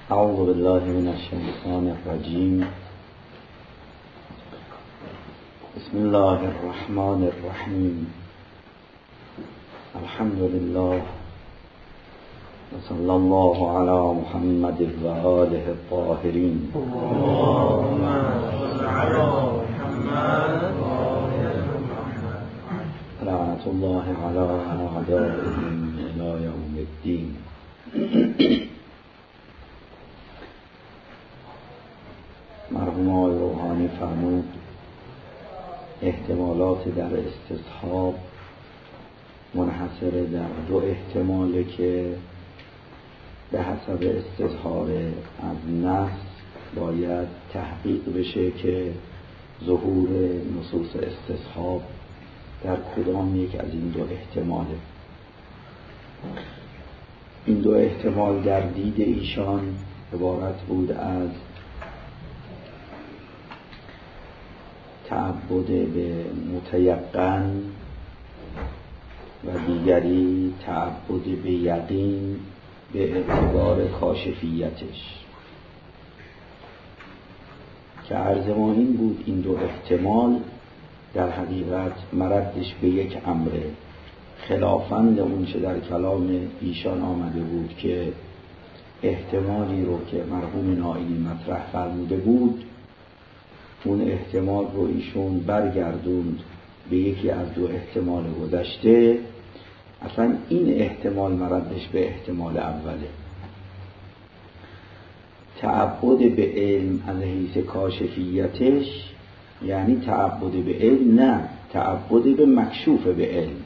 اعوذ بالله من الشیطان الرجیم. بسم الله الرحمن الرحیم. الحمد لله و صلی الله علی محمد و آله الطاهرین. اللهم صل علی محمد و آل محمد. لعنت الله علی اعدائهم الی یوم الدین. مرحوم آقای روحانی فرمود احتمالات در استصحاب منحصر در دو احتماله که به حسب استظهار از نص باید تحقیق بشه که ظهور نصوص استصحاب در کدام یک از این دو احتماله. این دو احتمال در دید ایشان عبارت بود از تعبد به متیقن و دیگری تعبد به یقین به اعتبار کاشفیتش، که عرض ما این بود این دو احتمال در حقیقت مردش به یک امره، خلافاً اون چه در کلام ایشان آمده بود که احتمالی رو که مرحوم نائینی مطرح فرموده بود اون احتمال رو ایشون برگردوند به یکی از دو احتمال گذشته. اصلا این احتمال مردش به احتمال اوله. تعبد به علم از حیث کاشفیتش یعنی تعبد به علم، نه تعبد به مکشوف به علم.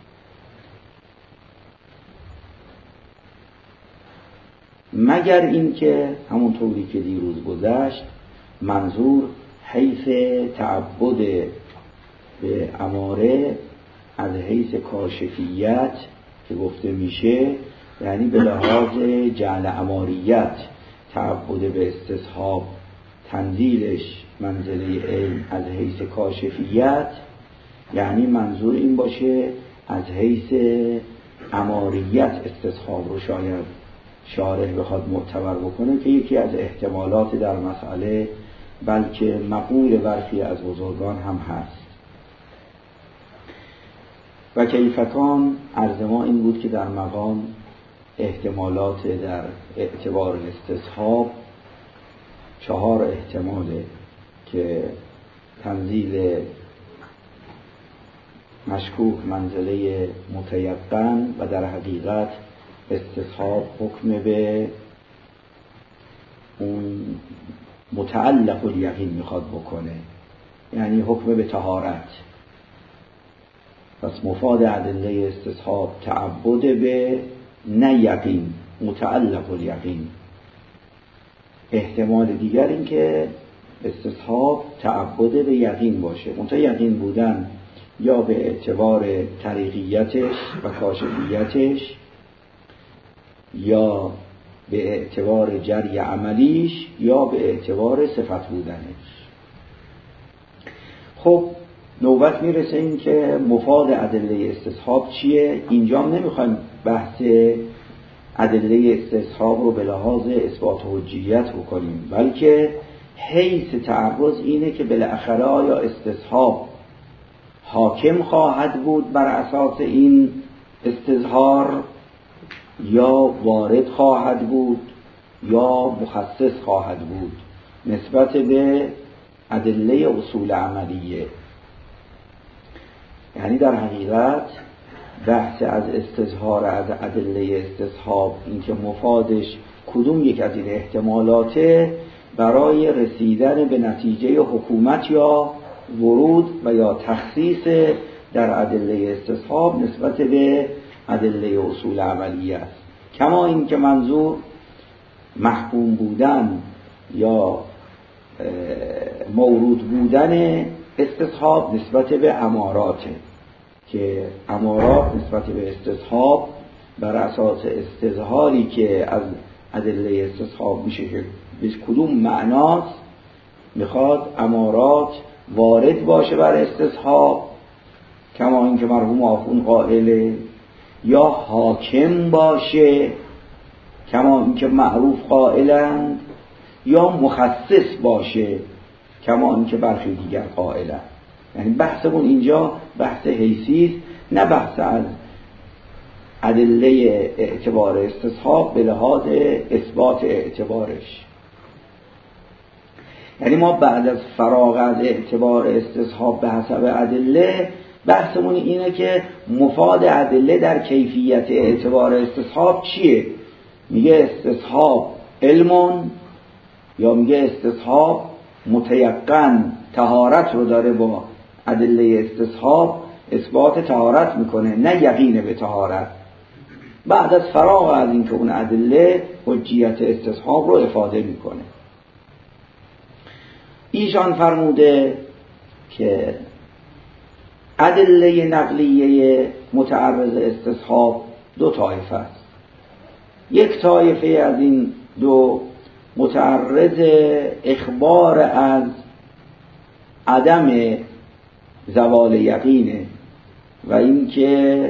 مگر اینکه همونطوری که دیروز گذشت منظور حیث تعبد به اماره از حیث کاشفیت که گفته میشه، یعنی به لحاظ جعل اماریت تعبد به استصحاب تنزیلش منزله علم از حیث کاشفیت، یعنی منظور این باشه از حیث اماریت استصحاب رو شاید شارح بخواد معتبر بکنه که یکی از احتمالات در مسئله، بلکه مقول برخی از بزرگان هم هست. و کیفکان عرض ما این بود که در مقام احتمالات در اعتبار استصحاب 4 احتماله که تنزیل مشکوک منزله متیقن و در حقیقت استصحاب حکم به اون متعلق الیقین میخواد بکنه، یعنی حکم به طهارت. پس مفاد ادله استصحاب تعبد به نه یقین، متعلق الیقین. احتمال دیگر این که استصحاب تعبد به یقین باشه، منتها یقین بودن یا به اعتبار طریقیتش و کاشفیتش یا به اعتبار جری عملیش یا به اعتبار صفت بودنش. خب نوبت میرسه این که مفاد ادله استصحاب چیه. اینجا نمیخوایم بحث ادله استصحاب رو به لحاظ اثبات حجیت بکنیم، بلکه حیث تعرض اینه که بالاخره آیا استصحاب حاکم خواهد بود بر اساس این استظهار یا وارد خواهد بود یا مخصص خواهد بود نسبت به ادله اصول عملیه. یعنی در حقیقت بحث از استظهار از ادله استصحاب این که مفادش کدوم یک از این احتمالاته برای رسیدن به نتیجه حکومت یا ورود و یا تخصیص در ادله استصحاب نسبت به ادله اصول عملیه است. کما این که منظور محکوم بودن یا مورود بودن استصحاب نسبت به اماراته، که امارات نسبت به استصحاب بر اساس استظهاری که از ادله استصحاب میشه که به کدوم معناست میخواد امارات وارد باشه بر استصحاب، کما اینکه مرحوم آخوند قائله، یا حاکم باشه کما اینکه معروف قائلند، یا مخصص باشه کما اینکه برخی دیگر قائلند. یعنی بحثمون اینجا بحث حیثی است، نه بحث از ادله اعتبار استصحاب به لحاظ اثبات اعتبارش. یعنی ما بعد از فراغ از اعتبار استصحاب به حسب ادله، بحثمون اینه که مفاد ادله در کیفیت اعتبار استصحاب چیه؟ میگه استصحاب علمون، یا میگه استصحاب متیقن طهارت رو داره، با ادله استصحاب اثبات طهارت میکنه، نه یقین به طهارت. بعد از فراغ از اینکه اون ادله حجیت استصحاب رو افاده میکنه. ایشان فرموده که ادله نقلیه متعرض استصحاب دو طایفه است. یک طایفه از این دو متعرض اخبار از عدم زوال یقینه، و اینکه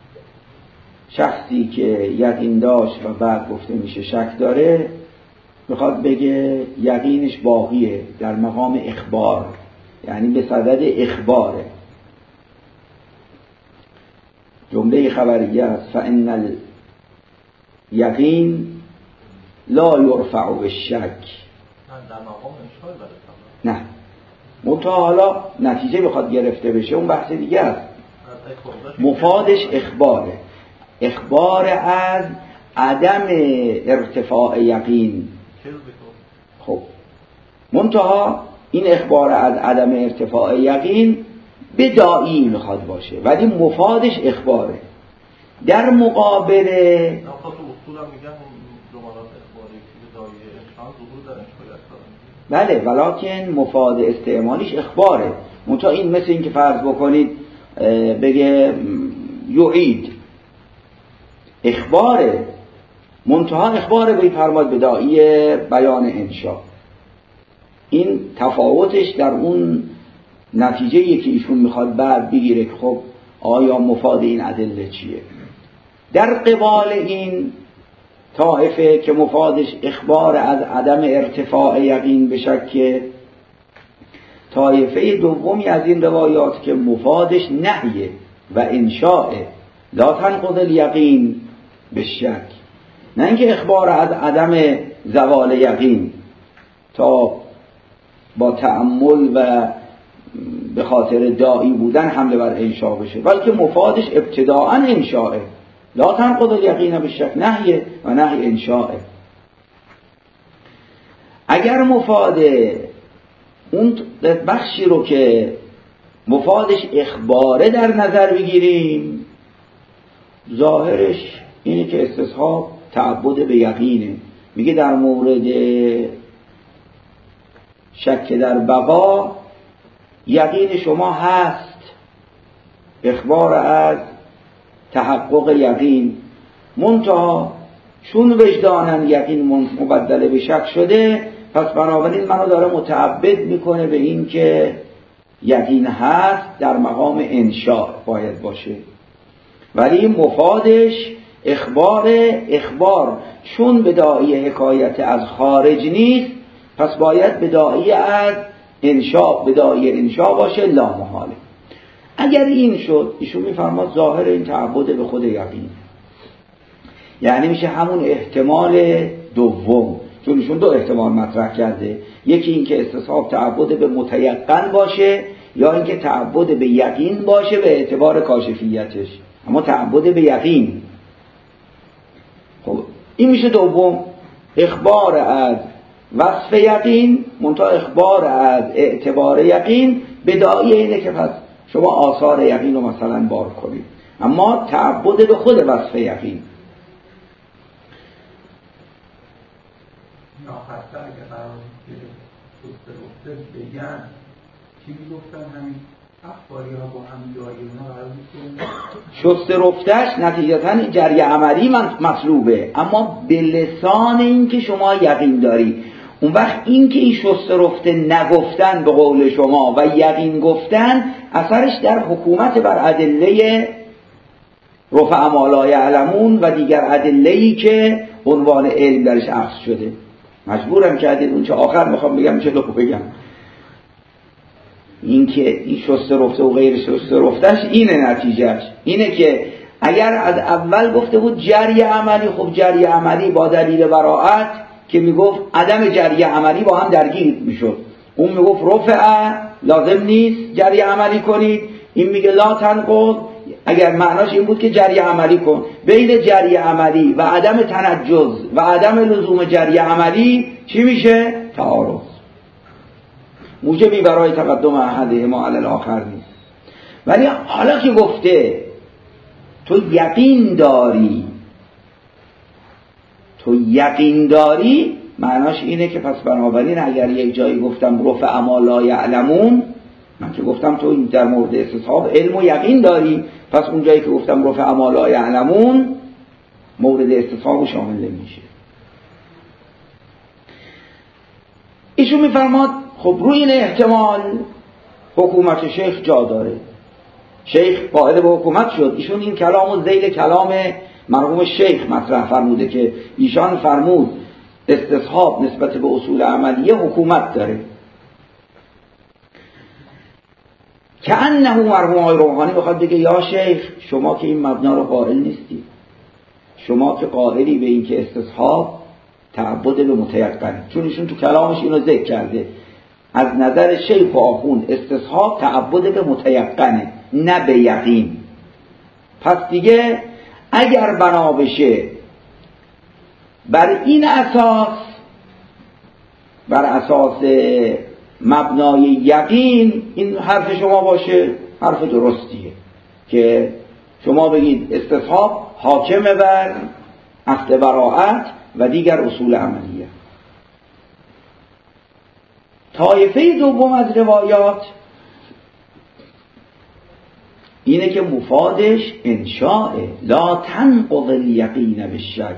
شخصی که یقین داشت و بعد گفته میشه شک داره، میخواد بگه یقینش باقیه، در مقام اخبار، یعنی به صدد اخباره. جمله خبریه است: فإن الیقین لا یرفع بالشک. نه، منتها حالا نتیجه بخواد گرفته بشه اون بحث دیگه است. مفادش اخباره، اخبار از عدم ارتفاع یقین. خب منتها این اخبار از عدم ارتفاع یقین بدائی میخواد باشه، ولی مفادش اخباره. در مقابل بله، ولکن مفاد استعمالیش اخباره. منتها این مثل این که فرض بکنید بگه یعید، اخباره، منتها اخباره به فرماد بدائی بیان انشا. این تفاوتش در اون نتیجه‌ای که ایشون میخواد بعد بگیره که خب آیا مفاد این ادله چیه. در قبال این طائفه که مفادش اخبار از عدم ارتفاع یقین به شک، طایفه دومی از این روایات که مفادش نهیه و انشاء، لا تنقض الیقین به شک، نه اینکه اخبار از عدم زوال یقین تا با تأمل و به خاطر داعی بودن حمله بر انشاء بشه، بلکه مفادش ابتداءً انشاء، لا تنقض الیقین به شک، نهیه و نهی انشاء. اگر مفاد اون بخشی رو که مفادش اخباره در نظر بگیریم، ظاهرش اینه که استصحاب تعبد به یقینه. میگه در مورد شک در بقا یقین شما هست، اخبار از تحقق یقین، منتها چون وجدانن یقین مبدل به شک شده، پس بنابراین منو داره متعبد میکنه به این که یقین هست، در مقام انشاء باید باشه. ولی مفادش اخبار چون بداعی حکایت از خارج نیست، پس باید بداعی از انشاء، بداعی انشاء باشه، لا محاله. اگر این شد، ایشون میفرماد ظاهر این تعبد به خود یقین، یعنی میشه همون احتمال دوم، چون ایشون دو احتمال مطرح کرده، یکی این که استصحاب تعبد به متیقن باشه، یا اینکه تعبد به یقین باشه به اعتبار کاشفیتش، اما تعبد به یقین. خب این میشه دوم، اخبار از وصف یقین منتها اخبار از اعتبار یقین، بداعی اینه که پس شما آثار یقین رو مثلا بار کنید، اما تعبد به خود وصف یقین. ناخسته اگه قرار که سسته رفته بگن چی میگفتن؟ همین اخباری ها با هم جایی اونا قرار میکنن شسته رفتش نتیجتاً جری عملی مطلوبه، اما به لسان این که شما یقین داری. اون وقت این که این شسته رفته نگفتن به قول شما و یقین گفتن، اثرش در حکومت بر ادله رفع ما لا یعلمون و دیگر ادله‌ای که عنوان علم درش اخذ شده. مجبورم کردید اون چه آخر میخوام بگم چه لکو بگم. این که این شسته رفته و غیر شسته رفتش اینه نتیجهش. اینه که اگر از اول گفته بود جری عملی، خب جری عملی با دلیل براءت که میگفت عدم جری عملی با هم درگیر میشد. اون میگفت رفع لازم نیست جری عملی کنید، این میگه لا تنقض، اگر معناش این بود که جری عملی کن. بین جری عملی و عدم تنجز و عدم لزوم جری عملی چی میشه؟ تعارض. موجبی برای تقدم احدهما علی الاخر نیست. ولی حالا که گفته تو یقین داری، معناش اینه که پس بنابراین اگر یک جایی گفتم رفع ما لا یعلمون، من که گفتم تو در مورد استصحاب علم و یقین داری، پس اون جایی که گفتم رفع ما لا یعلمون مورد استصحاب شامل نمیشه. ایشون میفرماد خب روی این احتمال حکومت شیخ جا داره. شیخ قائل به حکومت شد. ایشون این کلام و ذیل کلام مرحوم شیخ مطرح فرموده که ایشان فرمود استصحاب نسبت به اصول عملیه حکومت داره. که انه مرحوم آقای روحانی بخواد بگه یا شیخ شما که این مبنا رو قائل نیستی، شما که قائلی به این که استصحاب تعبد به متیقن، چون ایشون تو کلامش اینو ذکر کرده از نظر شیخ و آخوند استصحاب تعبد به متیقنه نه به یقین. پس دیگه اگر بنا بشه بر این اساس، بر اساس مبنای یقین این حرف شما باشه حرف درستیه که شما بگید استصحاب حاکمه بر اخذ براءت و دیگر اصول عملیه. طایفه دوم از روایات اینه که مفادش انشاء لا تنقض الیقین بالشک،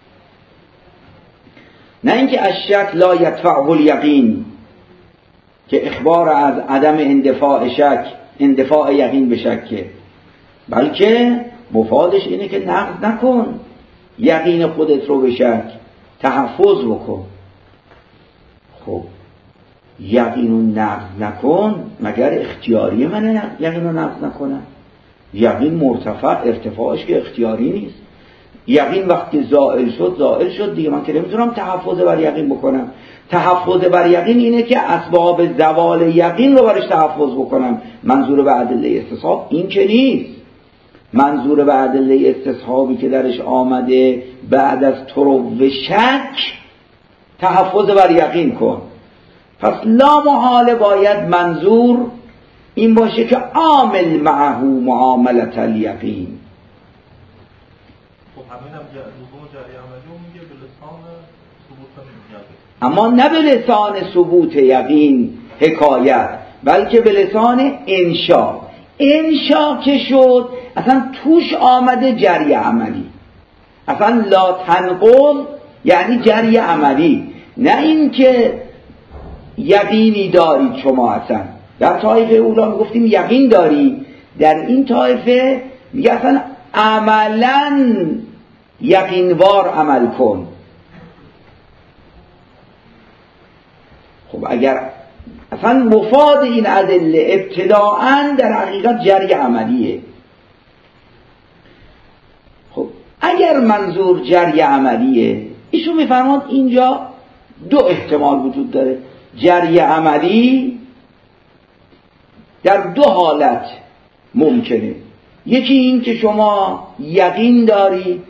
نه اینکه الشک لا یدفعه الیقین که اخبار از عدم اندفاع شک، اندفاع یقین به شکه، بلکه مفادش اینه که نقض نکن یقین خودت رو به شک، تحفظ بکن. خب یقین رو نقض نکن، مگر اختیاری من یقین رو نقض نکنم؟ یقین مرتفع، ارتفاعش که اختیاری نیست. یقین وقتی زائل شد دیگه من که نمیتونم تحفظ بر یقین بکنم. تحفظ بر یقین اینه که اسباب زوال یقین رو برش تحفظ بکنم. منظور به ادله استصحاب این که نیست. منظور به ادله استصحابی که درش آمده بعد از طرو شک تحفظ بر یقین کن. پس لا محاله باید منظور این باشه که عامل معه معاملت الیقین. اما نه به لسان ثبوت یقین حکایت، بلکه به لسان انشا. انشا که شد اصلا توش آمده جری عملی، اصلا لا تنقض یعنی جری عملی، نه این که یقینی دارید شما. اصلا در طایفه اولا میگفتیم یقین داری، در این طایفه میگه اصلا عملا یقینوار عمل کن. خب اگر اصلا مفاد این ادله ابتداءً در حقیقت جری عملیه. خب اگر منظور جری عملیه، ایشون میفرماد اینجا دو احتمال وجود داره. جری عملی در دو حالت ممکنه. یکی این که شما یقین دارید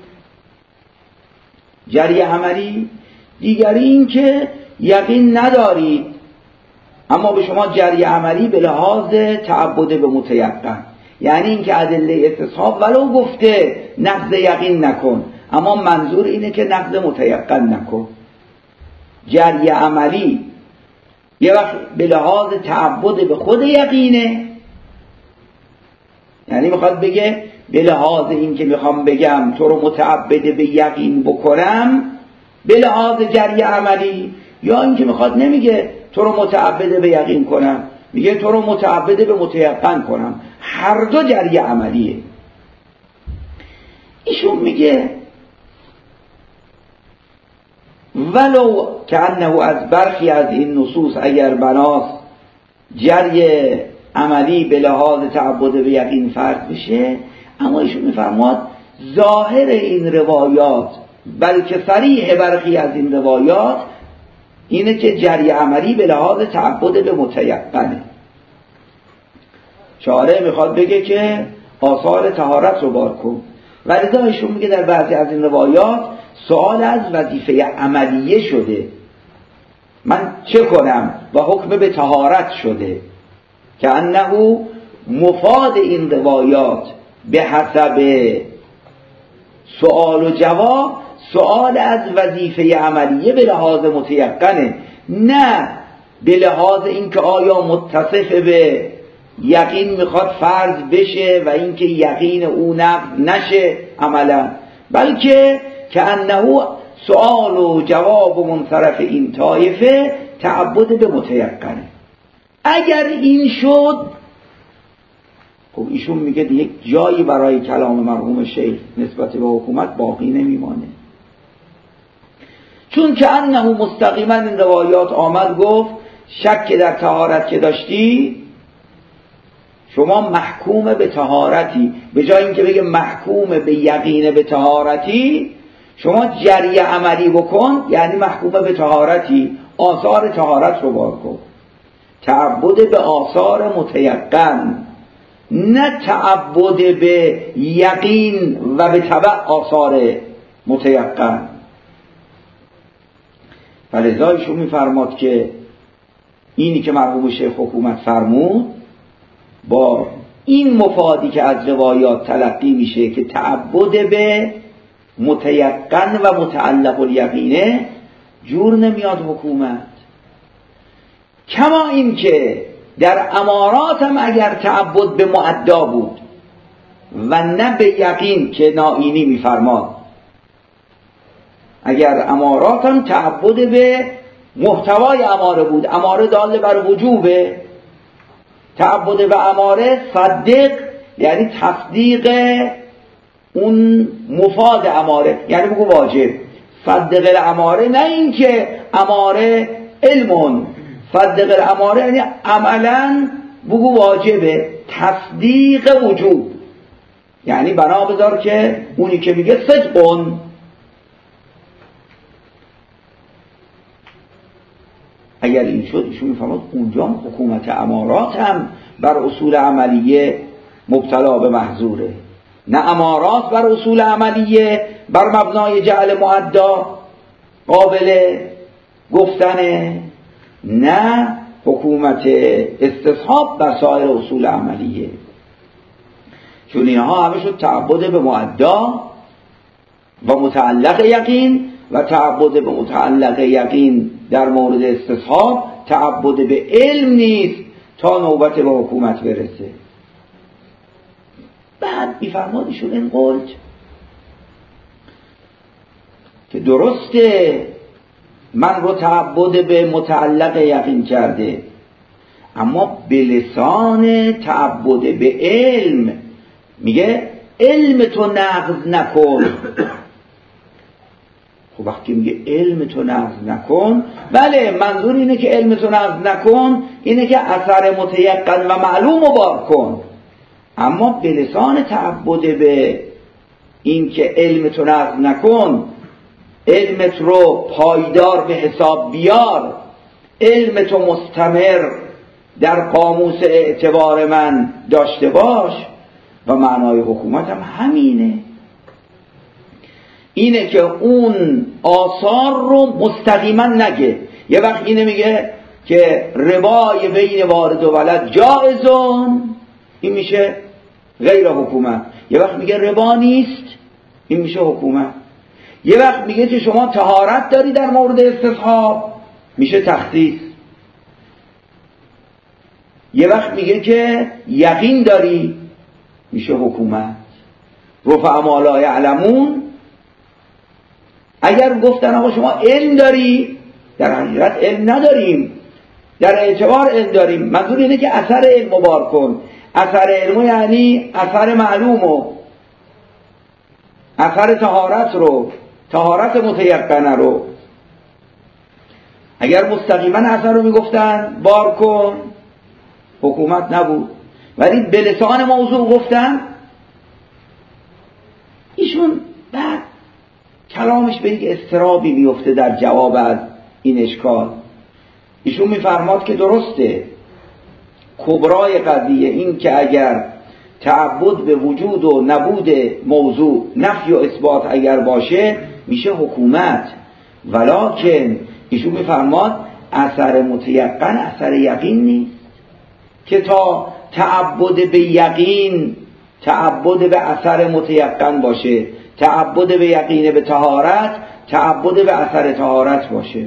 جری عملی، دیگری این که یقین ندارید اما به شما جری عملی به لحاظ تعبد به متیقن، یعنی این که ادله استصحاب ولو گفته نقض یقین نکن اما منظور اینه که نقض متیقن نکن. جری عملی یه وقت به لحاظ تعبد به خود یقینه، یعنی میخواد بگه به لحاظ این که میخوام بگم تو رو متعبد به یقین بکنم به لحاظ جری عملی، یا این که میخواد نمیگه تو رو متعبد به یقین کنم، میگه تو رو متعبد به متیقن کنم. هر دو جری عملیه. ایشون میگه ولو که انه از برخی از این نصوص اگر بناس جری عملی به لحاظ تعبد به یقین فرض بشه، اما ایشون میفرماد ظاهر این روایات بلکه صریح برخی از این روایات اینه که جری عملی به لحاظ تعبد به متیقنه. شارع میخواد بگه که آثار طهارت رو بار کن، ولذا ایشون میگه در بعضی از این روایات سوال از وظیفه عملیه شده، من چه کنم و حکم به طهارت شده، که انه مفاد این روایات به حسب سوال و جواب سوال از وظیفه عملیه به لحاظ متیقنه، نه به لحاظ اینکه آیا متصف به یقین میخواد فرض بشه و اینکه یقین او نقض نشه عملا، بلکه که انه سوال و جواب و منصرف این طایفه تعبد به متیقنه. اگر این شد، خب ایشون میگه یک جایی برای کلام مرحوم شیخ نسبت به حکومت باقی نمیمانه، چون که انه مستقیما این روایات آمد گفت شک در طهارت که داشتی شما محکوم به طهارتی، به جای اینکه بگه محکوم به یقین به طهارتی شما جری عملی بکن، یعنی محکوم به طهارتی، آثار طهارت رو بار کن. تعبد به آثار متیقن، نه تعبد به یقین و به تبع آثار متیقن. فلذا ایشون میفرماد که اینی که مرحوم شیخ حکومت فرمود با این مفادی که از روایات تلقی میشه که تعبد به متیقن و متعلق الیقینه جور نمیاد حکومت. کما این که در امارات هم اگر تعبد به معدا بود و نه به یقین که نائینی میفرماد، اگر امارات هم تعبد به محتوای اماره بود، اماره دال بر وجوبه، تعبد به اماره صدق یعنی تصدیق اون مفاد اماره، یعنی بگو واجب. صدق الاماره نه این که اماره علمون، صدق الاماره یعنی عملا بگو واجبه، تصدیق وجوب، یعنی بنا بذار که اونی که میگه صدقون. اگر این شد ایشون میفرماد اونجا حکومت امارات هم بر اصول عملیه مبتلا به محظوره، نه امارات بر اصول عملیه بر مبنای جعل معدا قابل گفتنه، نه حکومت استصحاب بر سایر اصول عملیه. چون اینها همه شد تعبد به معدا و متعلق یقین، و تعبد به متعلق یقین در مورد استصحاب تعبد به علم نیست تا نوبت به حکومت برسه. بعد میفرمادشون این قول که درسته من رو تعبد به متعلق یقین کرده، اما به لسان تعبد به علم میگه علم تو نقض نکن. خب وقتی میگه علم تو نقض نکن، بله منظور اینه که علم تو نقض نکن اینه که اثر متیقن و معلوم رو بار کن، اما به لسان تعبد به این که علم تو نقض نکن، علمت رو پایدار به حساب بیار، علم تو مستمر در قاموس اعتبار من داشته باش. و معنای حکومت هم همینه، اینه که اون آثار رو مستقیما نگه. یه وقت اینه میگه که ربای بین وارد و ولد جائزون، این میشه غیر حکومت. یه وقت میگه ربا نیست، این میشه حکومت. یه وقت میگه که شما طهارت داری در مورد استصحاب، میشه تخصیص. یه وقت میگه که یقین داری، میشه حکومت. رفع ما لا یعلمون، اگر گفتن آقا شما علم داری، در حقیقت علم نداریم، در اعتبار علم داریم، منظور اینه که اثر علم رو بار کن. اثر علم یعنی اثر معلوم و اثر طهارت رو، طهارت متیقنه رو. اگر مستقیما اثر رو میگفتن بار کن، حکومت نبود، ولی به لسان موضوع گفتن. ایشون بعد کلامش به یک اضطرابی میفته در جواب از این اشکال. ایشون میفرماد که درسته کبرای قضیه این که اگر تعبد به وجود و نبود موضوع نفی و اثبات اگر باشه میشه حکومت، ولکن ایشون میفرماد اثر متیقن اثر یقین نیست که تا تعبد به یقین تعبد به اثر متیقن باشه، تعبد به یقین به طهارت تعبد به اثر طهارت باشه.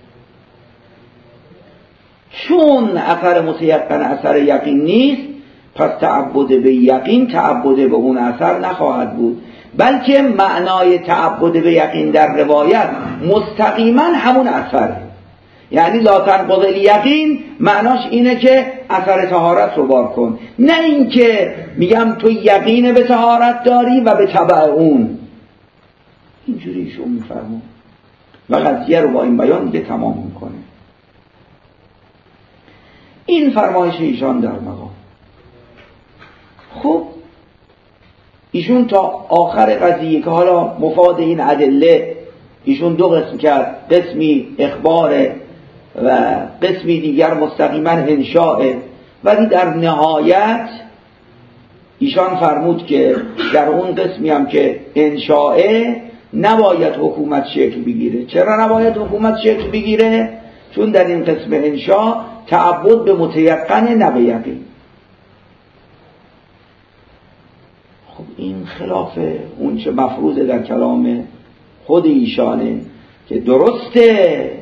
چون اثر متیقن اثر یقین نیست، پس تعبد به یقین تعبد به اون اثر نخواهد بود، بلکه معنای تعبد به یقین در روایت مستقیما همون اثره. یعنی لا تنقض الیقین معناش اینه که اثر طهارت رو بار کن، نه اینکه میگم تو یقین به طهارت داری و به تبع اون. اینجوری ایشون میفرمون و قضیه رو با این بیان دیگه تمام میکنه. این فرمایش ایشان در مقام. خب ایشون تا آخر قضیه که حالا مفاد این ادله ایشون دو قسم کرد، قسمی اخباره و قسمی دیگر مستقیما انشاءه، ولی در نهایت ایشان فرمود که در اون قسمی هم که انشاءه نباید حکومت شکل بگیره. چرا نباید حکومت شکل بگیره؟ چون در این قسم انشاء تعبد به متیقن نه به یقین. خب این خلاف اون چه مفروضه در کلام خود ایشانه که درسته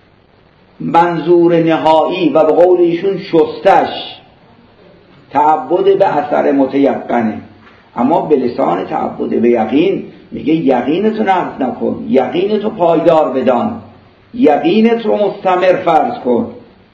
منظور نهایی و به قول ایشون شستش تعبد به اثر متیقنه، اما به لسان تعبد به یقین میگه یقینتو نقض نکن، یقینتو پایدار بدان، یقینت رو مستمر فرض کن.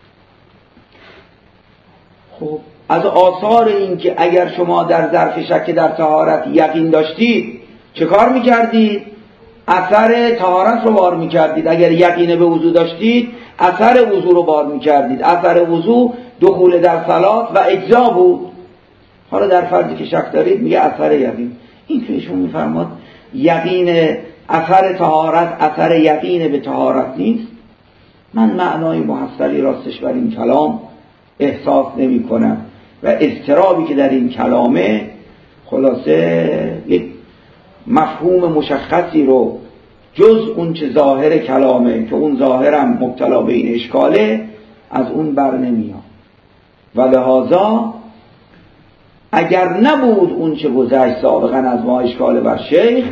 خب از آثار این که اگر شما در ظرف شک در طهارت یقین داشتید چه کار میکردید؟ اثر طهارت رو بار میکردید. اگر یقین به وضو داشتید اثر وضو رو بار میکردید. اثر وضو دخول در صلات و اجزا بود. حالا در فرضی که شک دارید میگه اثر یقین. این که ایشون میفرماد یقین اثر طهارت اثر یقین به طهارت نیست. من معنای محصلی راستش بر این کلام احساس نمی کنم و اضطرابی که در این کلامه خلاصه یک مفهوم مشخصی رو جز اون چه ظاهر کلامه که اون ظاهرم مبتلا به این اشکاله از اون بر نمیاد و لحاظا اگر نبود اون چه گذشت سابقا از ما اشکال بر شیخ،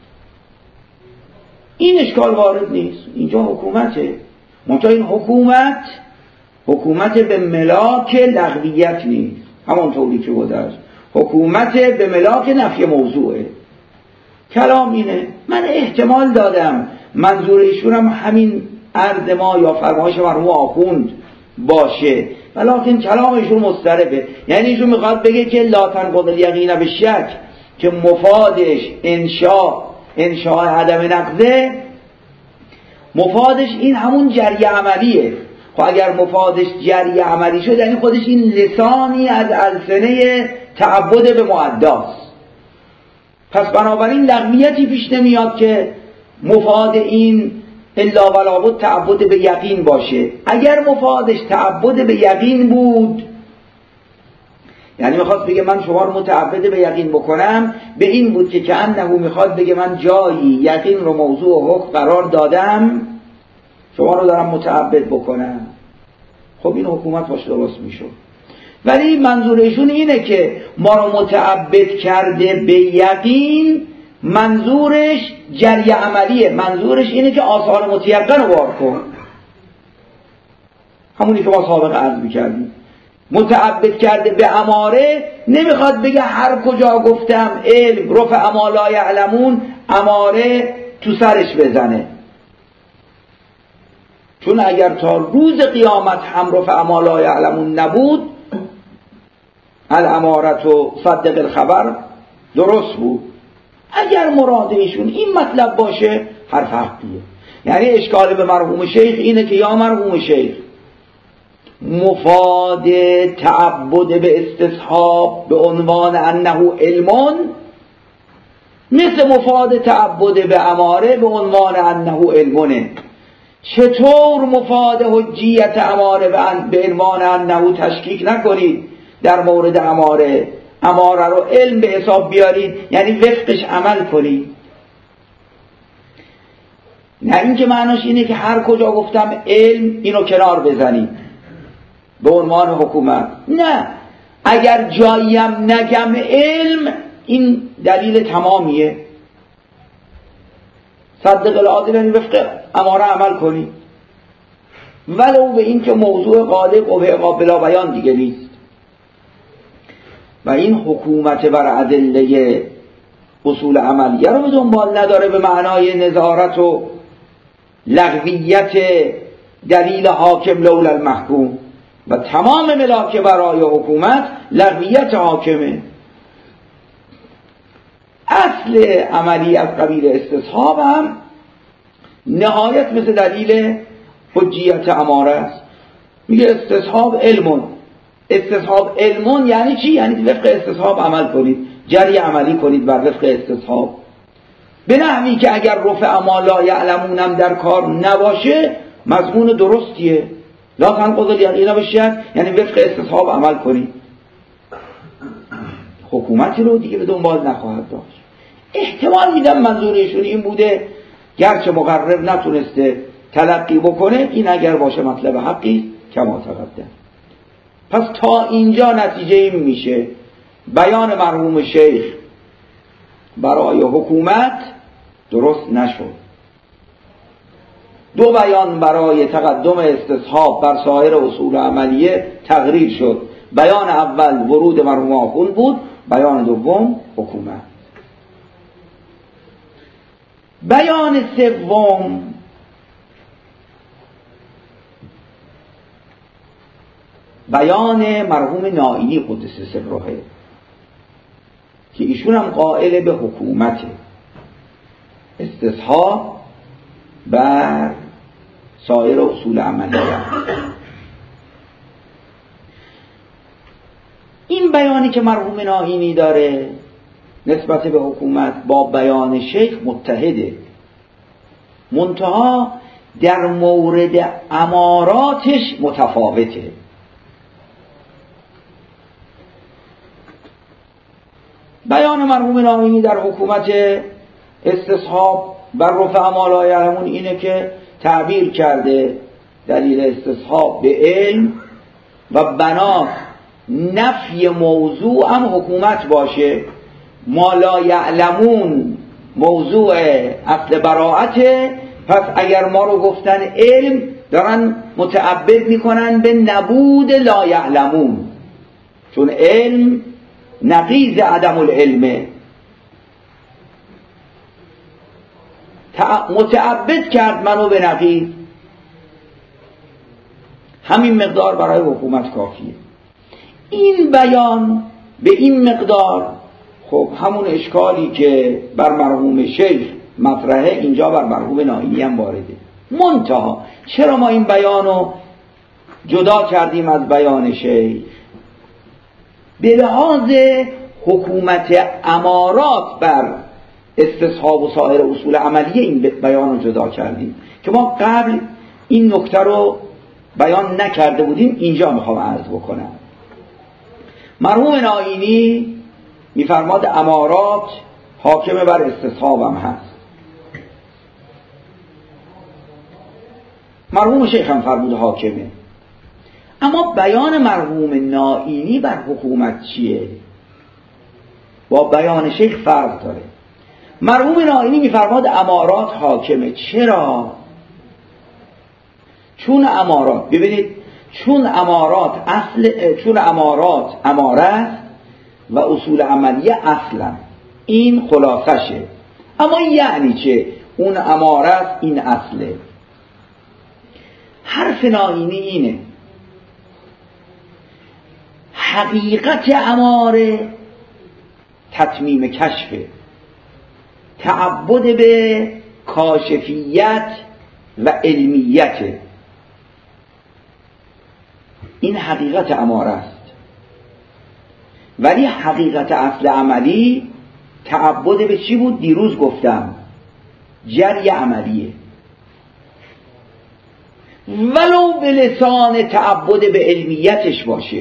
این اشکال وارد نیست. اینجا حکومته، منتها این حکومت به ملاک لغویت نیست، همون طوری که گذشت حکومت به ملاک نفی موضوعه. کلام اینه. من احتمال دادم منظور ایشونم همین عرض ما یا فرمایش مرحوم آخوند باشه، ولکن کلام ایشون مضطربه. یعنی ایشون میخواد بگه که لا تنقض الیقین بالشک که مفادش انشاء عدم نقضه، مفادش این همون جری عملیه. خب اگر مفادش جری عملی شد یعنی خودش این لسانی از السنه تعبد به معداست. پس بنابراین لغویتی پیش نمیاد که مفاد این الا ولا بد تعبد به یقین باشه. اگر مفادش تعبد به یقین بود، یعنی میخواد بگه من شما رو متعبد به یقین بکنم، به این بود که انه میخواد بگه من جایی یقین رو موضوع و حکم قرار دادم، شما رو دارم متعبد بکنم. خب این حکومت باشه درست میشد. ولی منظورشون اینه که ما رو متعبد کرده به یقین، منظورش جری عملیه، منظورش اینه که آثار متیقن رو بار کن، همونی که ما سابق عرض میکردیم. متعبد کرده به اماره نمیخواد بگه هر کجا گفتم علم رفع ما لا یعلمون اماره تو سرش بزنه، چون اگر تا روز قیامت هم رفع ما لا یعلمون نبود الامارت و صدق الخبر درست بود. اگر مراد ایشون این مطلب باشه حرف حقیه، یعنی اشکال به مرحوم شیخ اینه که یا مرحوم شیخ مفاد تعبد به استصحاب به عنوان انه علمون مثل مفاد تعبد به اماره به عنوان انه علمونه. چطور مفاد حجیت اماره به عنوان انه تشکیک نکنید در مورد اماره رو علم به حساب بیارید، یعنی وفقش عمل کنید. نه اینکه معناش اینه که هر کجا گفتم علم اینو کنار بزنید به عنوان حکومت. نه، اگر جاییم نگم علم این دلیل تمامیه. صدق العادل یعنی وفق اماره عمل کنید، ولو به این که موضوع غالب و قابل بیان دیگه نیست. و این حکومت بر ادله اصول عملیه رو به دنبال نداره به معنای نظارت و لغویت دلیل حاکم لولا المحکوم، و تمام ملاک برای حکومت لغویت حاکمه. اصل عملی از قبیل استصحاب هم نهایت مثل دلیل حجیت اماره است. میگه استصحاب علمون. استصحاب علمون یعنی چی؟ یعنی وفق استصحاب عمل کنید، جری عملی کنید بر وفق استصحاب، به نحوی که اگر رفع ما لا یعلمونم در کار نباشه مضمون درستیه. لا تنقض الیقین بالشک، یعنی وفق استصحاب عمل کنید. حکومتی رو دیگه به دنبال نخواهد داشت. احتمال میدم منظور ایشون این بوده گرچه مقرر نتونسته تلقی بکنه، این اگر باشه مطلب حقی کما تقدم. پس تا اینجا نتیجه این میشه بیان مرحوم شیخ برای حکومت درست نشد. دو بیان برای تقدم استصحاب بر سایر اصول عملیه تقریر شد. بیان اول ورود مرحوم آخوند بود، بیان دوم حکومت. بیان سوم بیان مرحوم نائینی قدس سره که ایشون هم قائل به حکومت استصحاب بر سایر اصول عملیه. این بیانی که مرحوم نائینی داره نسبت به حکومت با بیان شیخ متحده، منتها در مورد اماراتش متفاوته. بیان مرحوم نائینی در حکومت استصحاب بر رفع ما لا یعلمون اینه که تعبیر کرده دلیل استصحاب به علم و بنا نفی موضوع هم حکومت باشه. ما لا یعلمون موضوع اصل براعته، پس اگر ما رو گفتن علم دارن متعبد میکنن به نبود لا یعلمون، چون علم نقیض عدم العلمه. متعبد کرد منو به نقیض. همین مقدار برای حکومت کافیه. این بیان به این مقدار خب همون اشکالی که بر مرحوم شیخ مطرحه اینجا بر مرحوم نائینی هم وارده. منتها چرا ما این بیانو جدا کردیم از بیان شیخ؟ به لحاظ حکومت امارات بر استصحاب و سایر اصول عملیه این بیان رو جدا کردیم که ما قبل این نکته رو بیان نکرده بودیم. اینجا میخوام عرض بکنم. مرحوم نائینی میفرماد امارات حاکم بر استصحاب هم هست. مرحوم شیخ هم فرمود حاکمه. اما بیان مرحوم نائینی بر حکومت چیه؟ با بیان شیخ فرق داره. مرحوم نائینی میفرماد امارات حاکمه. چرا؟ چون امارات، ببینید، چون امارات اماره است و اصول عملیه اصلا، این خلاصشه. اما یعنی چه؟ اون اماره است، این اصله. حرف نائینی اینه حقیقت اماره تتمیم کشفه، تعبد به کاشفیت و علمیت. این حقیقت اماره است. ولی حقیقت اصل عملی تعبد به چی بود؟ دیروز گفتم جری عملیه. ولو به لسان تعبد به علمیتش باشه.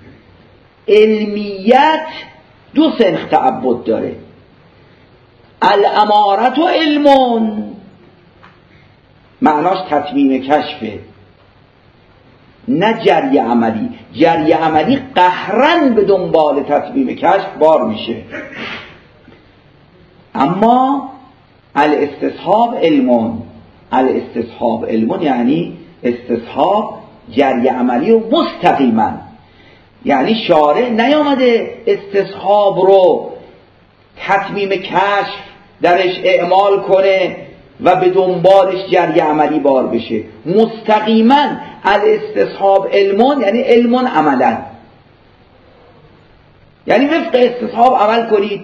علمیت دو سنخ تعبد داره، الامارت و علمون، معناش تتمیم کشفه، نه جری عملی. جری عملی قهرن به دنبال تتمیم کشف بار میشه. اما الاستصحاب علمون، الاستصحاب علمون یعنی استصحاب جری عملی و مستقیما، یعنی شارع نیامده استصحاب رو تتمیم کشف درش اعمال کنه و به دنبالش جری عملی بار بشه. مستقیما الاستصحاب علمون یعنی علمون عملا، یعنی وفق استصحاب عمل کنید.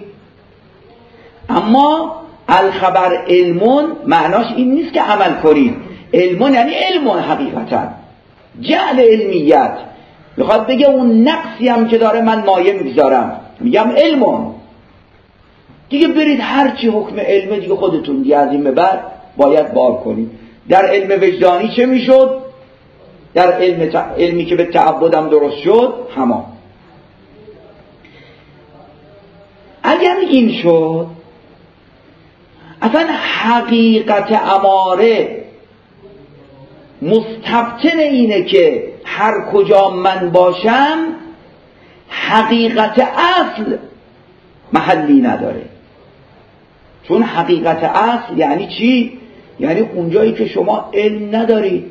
اما الخبر علمون معناش این نیست که عمل کنید. علمون یعنی علمون حقیقتا، جعل علمیت. بخواد بگه اون نقصی هم که داره من مایه میگذارم، میگم علمون دیگه، برید هرچی حکم علمه دیگه خودتون دیگه از این به بعد باید بار کنید. در علم وجدانی چه میشد؟ در علمی که به تعبدم درست شد همان. اگر این شد اصلا حقیقت اماره مستبطن اینه که هر کجا من باشم حقیقت اصل محلی نداره. چون حقیقت اصل یعنی چی؟ یعنی اونجایی که شما علم ندارید.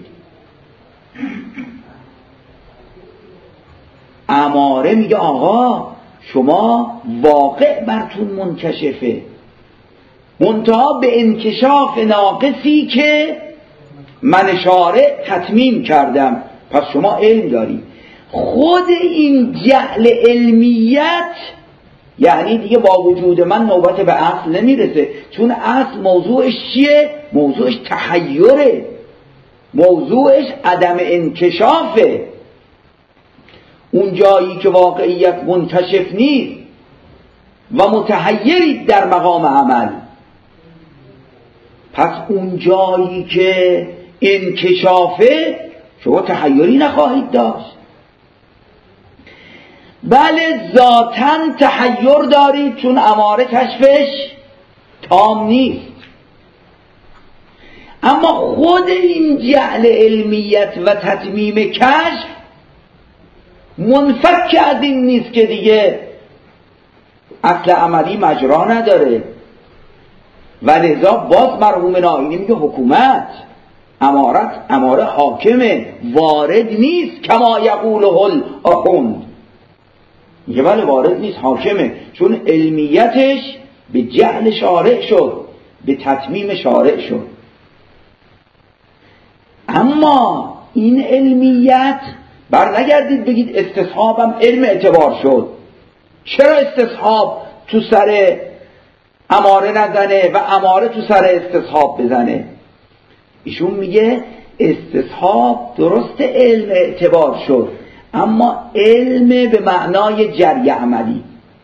اماره میگه آقا شما واقع براتون منکشفه، منتها به انکشاف ناقصی که من شارع تتمیم کردم، پس شما علم دارید. خود این جعل علمیت یعنی دیگه با وجود من نوبت به اصل نمیرسه، چون اصل موضوعش چیه؟ موضوعش تحیره، موضوعش عدم انکشافه. اون جایی که واقعیت منکشف نیست و متحیرید در مقام عمل، پس اون جایی که انکشافه شما تحیری نخواهید داشت. بله ذاتاً تحیر دارید چون اماره کشفش تام نیست، اما خود این جعل علمیت و تتمیم کشف منفک از این نیست که دیگه اصل عملی مجرا نداره. و لذا باز مرحوم نائینی میگه حکومت اماره حاکمه، وارد نیست کما یقوله الاخوند. میگه بله وارد نیست، حاکمه، چون علمیتش به جعل شارع شد، به تتمیم شارع شد. اما این علمیت بر نگردید بگید استصحابم علم اعتبار شد. چرا استصحاب تو سر اماره نزنه و اماره تو سر استصحاب بزنه؟ ایشون میگه استصحاب درست علم اعتبار شد، اما علم به معنای جری عملی.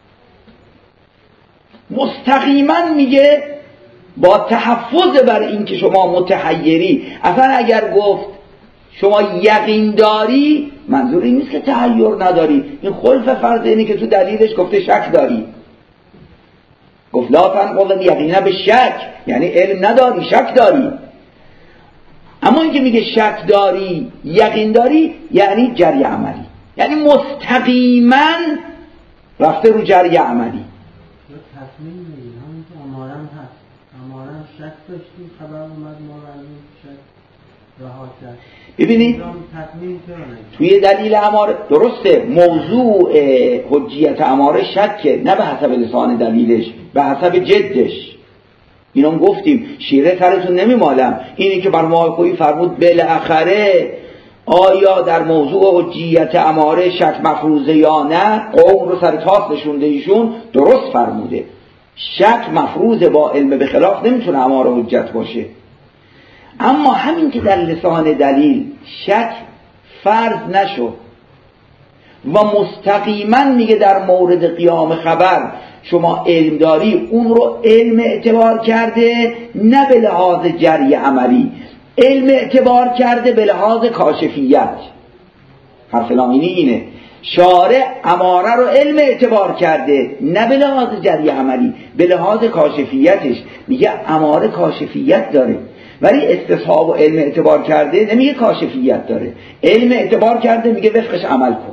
مستقیما میگه با تحفظ بر این که شما متحیری. اصلا اگر گفت شما یقین داری، منظور این نیست که تحیر نداری. این خلف فرض اینه که تو دلیلش گفته شک داری. گفت لا تنقض یقینا به شک، یعنی علم نداری، شک داری. اما اینکه میگه شک داری، یقین داری، یعنی جری عملی، یعنی مستقیما رفته رو جری عملی. تصمیم میگیریم همین که امارم هست، امارم شک داشتیم، خبر اومد ما رو شک رها کرد. ببینید توی دلیل اماره درسته موضوع حجیت اماره شکه، نه به حسب لسان دلیلش، به حسب جدش. اینو گفتیم، شیره سرتون نمیمالم. اینی که بر ماهی فرمود بالاخره آیا در موضوع حجیت اماره شک مفروضه یا نه، قوم رو سر تاس نشونده. ایشون درست فرموده شک مفروضه، با علم به خلاف نمیتونه اماره حجت باشه. اما همین که در لسان دلیل شک فرض نشد و مستقیما میگه در مورد قیام خبر شما علم داری، اون رو علم اعتبار کرده نه به لحاظ جری عملی، علم اعتبار کرده به لحاظ کاشفیت. حرف لاینی اینه، شارع اماره رو علم اعتبار کرده نه به لحاظ جری عملی، به لحاظ کاشفیتش. میگه اماره کاشفیت داره، ولی استصحاب و علم اعتبار کرده نمیگه کاشفیت داره، علم اعتبار کرده میگه وفقش عمل کن.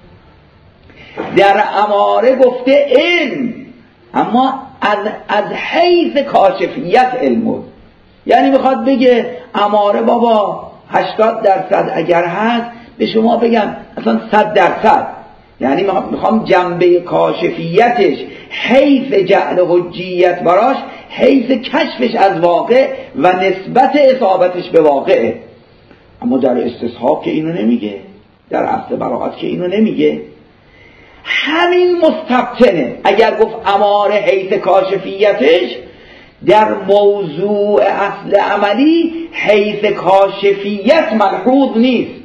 در اماره گفته علم، اما از حیث کاشفیت علم بود. یعنی میخواد بگه اماره بابا 80% اگر هست به شما بگم اصلا 100%. یعنی میخوام جنبه کاشفیتش حیث جعل حجیت براش حیث کشفش از واقع و نسبت اصابتش به واقعه. اما در استصحاب که اینو نمیگه، در اصل براعت که اینو نمیگه. همین مستبطنه. اگر گفت اماره حیث کاشفیتش، در موضوع اصل عملی حیث کاشفیت ملحوظ نیست.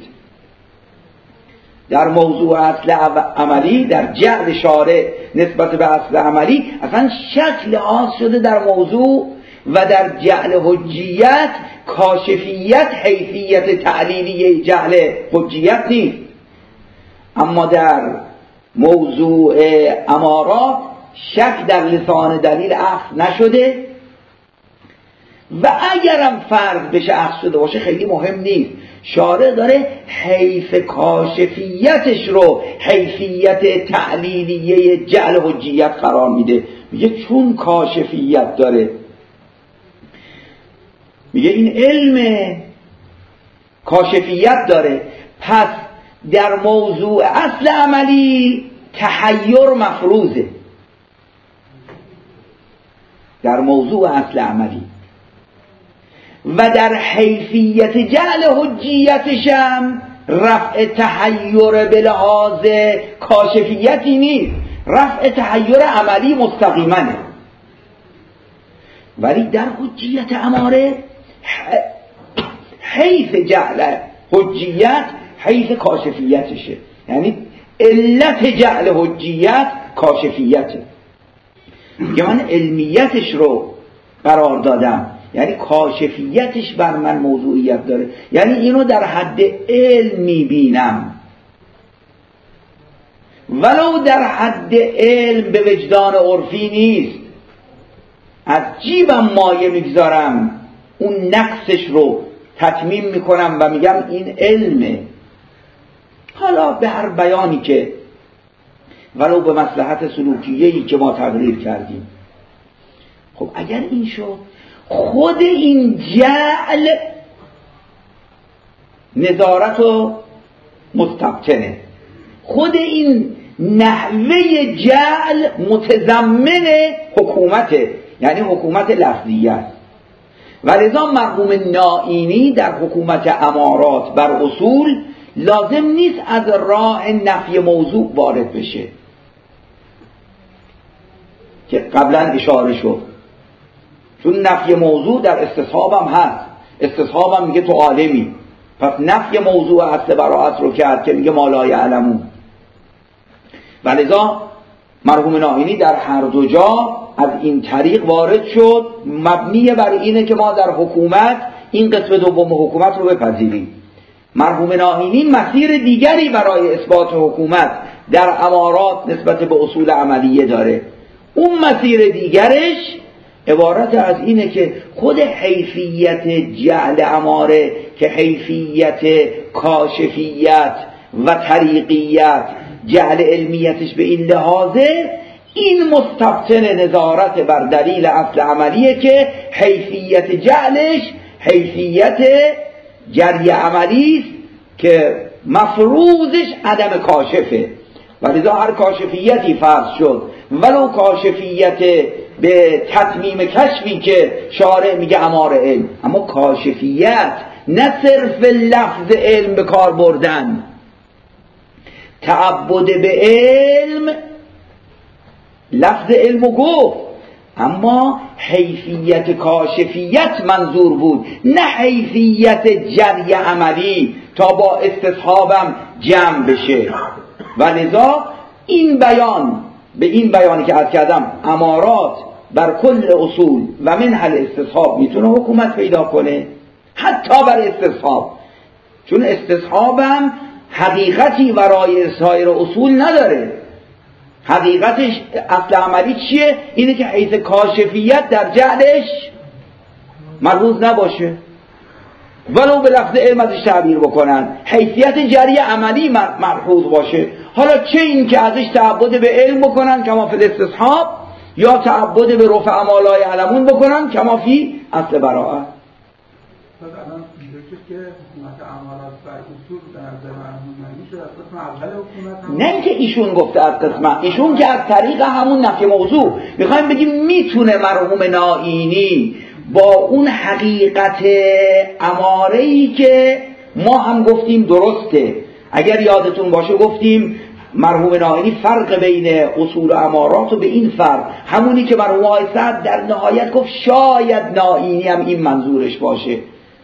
در موضوع اصل عملی، در جعل شارع نسبت به اصل عملی اصلا شکل آز شده در موضوع، و در جعل حجیت کاشفیت حیثیت تعلیلی جعل حجیت نیست. اما در موضوع امارات شک در لسان دلیل اخذ نشده، و اگرم فرض بشه اخذ شده باشه خیلی مهم نیست. شارع داره حیث کاشفیتش رو حیثیت تعلیلیه جعل حجیت قرار میده. میگه چون کاشفیت داره، میگه این علم کاشفیت داره، پس در موضوع اصل عملی تحیر مفروضه. در موضوع اصل عملی و در حیثیت جعل حجیتش هم رفع تحیر به لحاظ کاشفیتی نیست، رفع تحیر عملی مستقیمانه. ولی در حجیت اماره حیث جعل حجیت حیث کاشفیتشه، یعنی علت جعل حجیت کاشفیته. میگه من علمیتش رو قرار دادم، یعنی کاشفیتش بر من موضوعیت داره، یعنی اینو در حد علم میبینم، ولو در حد علم به وجدان عرفی نیست. از جیبم مایه میگذارم، اون نقصش رو تتمیم میکنم و میگم این علمه. حالا به هر بیانی که ولو به مصلحت سلوکیه‌ای که ما تقریر کردیم. خب اگر این شد، خود این جعل نظارت و مستبطنه، خود این نحوه جعل متضمن حکومته، یعنی حکومت لفظیه است. ولذا مرحوم نائینی در حکومت امارات بر اصول لازم نیست از راه نفی موضوع وارد بشه که قبلا اشاره شد، چون نفی موضوع در استصحاب هم هست. استصحاب هم میگه تو عالمی، پس نفی موضوع اصل براعت رو کرد که میگه ما لا یعلمون. ولذا مرحوم نائینی در هر دو جا از این طریق وارد شد، مبنی بر اینه که ما در حکومت این قسم دوم حکومت رو بپذیریم. مرحوم نائینی مسیر دیگری برای اثبات حکومت در امارات نسبت به اصول عملیه داره. اون مسیر دیگرش عبارت از اینه که خود حیثیت جعل اماره که حیثیت کاشفیت و طریقیت جعل علمیتش به این لحاظه، این مستبطن نظارت بر دلیل اصل عملیه که حیثیت جعلش حیثیت جری عملی است که مفروضش عدم کاشفه. ولذا هر کاشفیتی فرض شد، ولو کاشفیت به تتمیم کشفی که شارع میگه اماره علم، اما کاشفیت نه صرف لفظ علم به کار بردن، تعبد به علم لفظ علمو گفت، اما حیثیت کاشفیت منظور بود، نه حیثیت جری عملی تا با استصحابم جمع بشه. و لذا این بیان به این بیانی که عرض کردم امارات بر کل اصول و منها الاستصحاب میتونه حکومت پیدا کنه، حتی بر استصحاب، چون استصحابم حقیقتی ورای سایر اصول نداره. حقیقتش اصل عملی چیه؟ اینه که حیث کاشفیت در جعلش ملحوظ نباشه، ولو به لفظ علم ازش تعبیر بکنن، حیثیت جری عملی ملحوظ باشه. حالا چه این که ازش تعبد به علم بکنن کما فی الاستصحاب، یا تعبد به رفع امالای علمون بکنن کما فی اصل براءه. الان که حکومت امارات بر اصول به نظر مرحوم میشه از قسم اول حکومت، نه اینکه ایشون گفته از قسم، ایشون که از طریق همون نفی موضوع میخوایم بگیم میتونه مرحوم نائینی با اون حقیقت اماره‌ای که ما هم گفتیم درسته. اگر یادتون باشه گفتیم مرحوم نائینی فرق بین اصول و امارات و به این فرق، همونی که مرحوم آقای سعد در نهایت گفت شاید نائینی هم این منظورش باشه.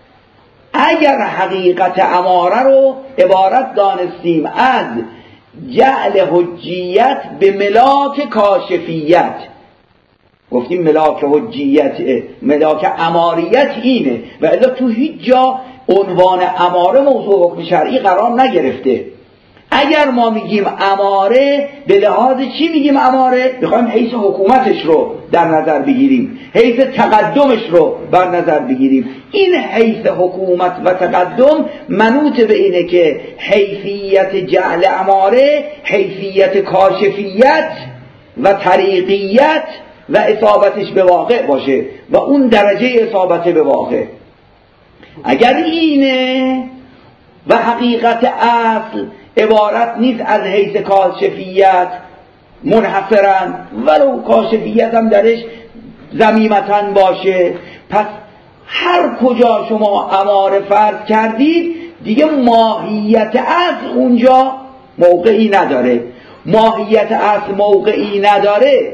اگر حقیقت اماره رو عبارت دانستیم از جعل حجیت به ملاک کاشفیت، گفتیم ملاک حجیت ملاک اماریت اینه، و الا تو هیچ جا عنوان اماره موضوع حکم شرعی قرار نگرفته. اگر ما میگیم اماره به لحاظ چی میگیم اماره؟ بخوایم حیث حکومتش رو در نظر بگیریم، حیث تقدمش رو بر نظر بگیریم. این حیث حکومت و تقدم منوط به اینه که حیثیت جعل اماره حیثیت کاشفیت و طریقیت و اصابتش به واقع باشه، و اون درجه اصابت به واقع اگر اینه و حقیقت اصل عبارت نیست از حیث کاشفیت منحصرا، ولو کاشفیت هم درش ضمیمتاً باشه، پس هر کجا شما اماره فرض کردید دیگه ماهیت اصل اونجا موقعی نداره. ماهیت اصل موقعی نداره،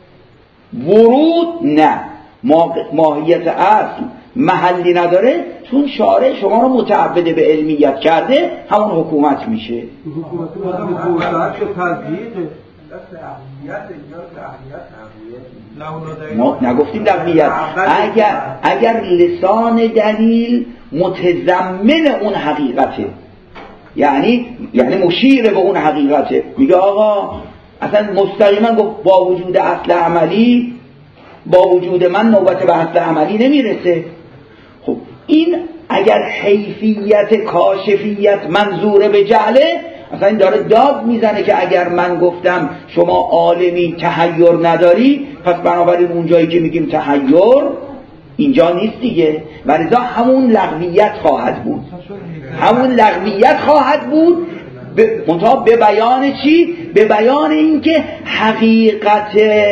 ورود نه، ماهیت اصل محلی نداره، چون شارع شما رو متعبد به علمیت کرده، همون حکومت میشه. حکومت ما نگفتیم لغویت. اگر لسان دلیل متضمن اون حقیقته، یعنی مشیر به اون حقیقته، میگه آقا اصلا مستقیما گفت با وجود اصل عملی، با وجود من نوبت به اصل عملی نمیرسه. خب این اگر حیثیت کاشفیت منظور به جعله، اصلا این داره داد میزنه که اگر من گفتم شما عالمی تحیر نداری، پس بنابراین اون جایی که میگیم تحیر اینجا نیست دیگه، ولذا همون لغویت خواهد بود، همون لغویت خواهد بود، منتها به بیان چی؟ به بیان اینکه حقیقت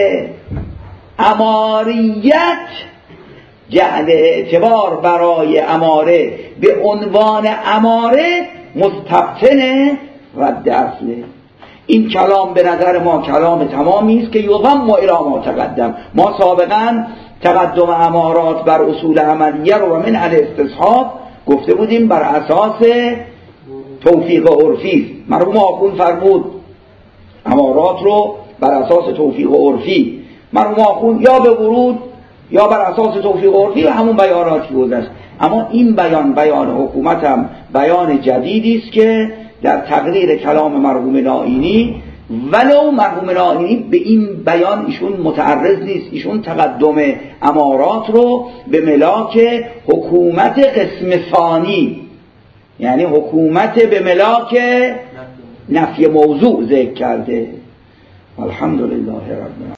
اماریت جعل اعتبار برای اماره به عنوان اماره مستبطنه رد اصله. این کلام به نظر ما کلام تمامی است که یضم الی ما تقدم. ما سابقا تقدم امارات بر اصول عملیه رو و من الاستصحاب گفته بودیم بر اساس توفیق عرفی. مرحوم آخوند فرمود امارات رو بر اساس توفیق عرفی. مرحوم آخوند یا به ورود یا بر اساس توفیق عرفی و همون بیاناتی گذشت. اما این بیان حکومت هم بیان جدیدی است که در تقریر کلام مرحوم نائینی، ولو مرحوم نائینی به این بیان ایشون متعرض نیست، ایشون تقدم امارات رو به ملاک حکومت قسم ثانی، یعنی حکومت به ملاک نفی موضوع ذکر کرده. الحمدلله رب العالمین.